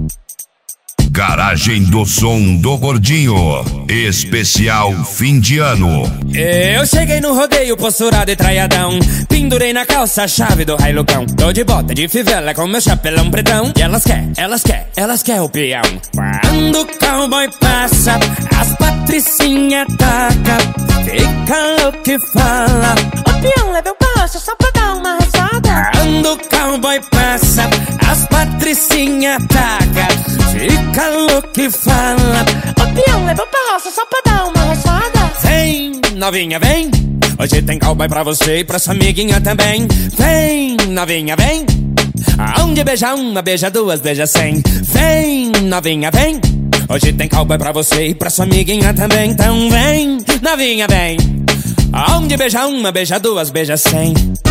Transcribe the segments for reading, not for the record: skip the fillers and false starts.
Garagem do Som do Gordinho, especial fim de ano. Eu cheguei no rodeio posturado e traiadão, pendurei na calça a chave do railucão. Tô de bota de fivela com meu chapelão pretão, e elas quer o peão. Quando o cowboy passa, as patricinha taca, fica louco e fala: o peão leva o passo só pra dar uma rosada. Quando o cowboy passa, as patricinha taca, fica louco e fala: o peão leva pra roça só pra dar uma roçada. Vem, novinha, vem, hoje tem cowboy pra você e pra sua amiguinha também. Vem, novinha, vem, aonde beija uma, beija duas, beija cem. Vem, novinha, vem, hoje tem cowboy pra você e pra sua amiguinha também. Então vem, novinha, vem, aonde beija uma, beija duas, beija cem.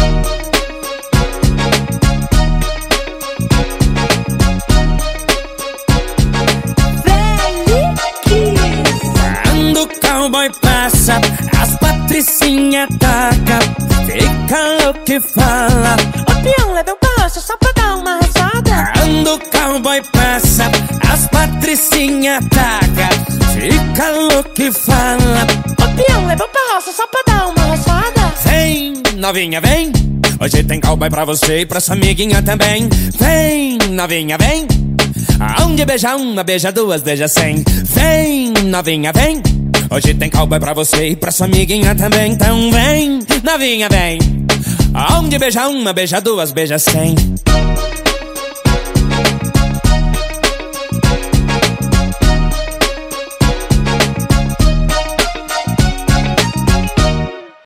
Quando o cowboy passa, as patricinha taca, fica louco e fala: o peão leva o passo só pra dar uma rosada. Quando o cowboy passa, as patricinha taca, fica louco e fala: o peão leva pra roça só pra dar uma roçada. vem, novinha, vem, hoje tem cowboy pra você e pra sua amiguinha também. Vem, novinha, vem, aonde beija uma, beija duas, beija cem. Vem, novinha, vem, hoje tem cowboy pra você e pra sua amiguinha também. Então vem, novinha, vem, aonde beija uma, beija duas, beija cem.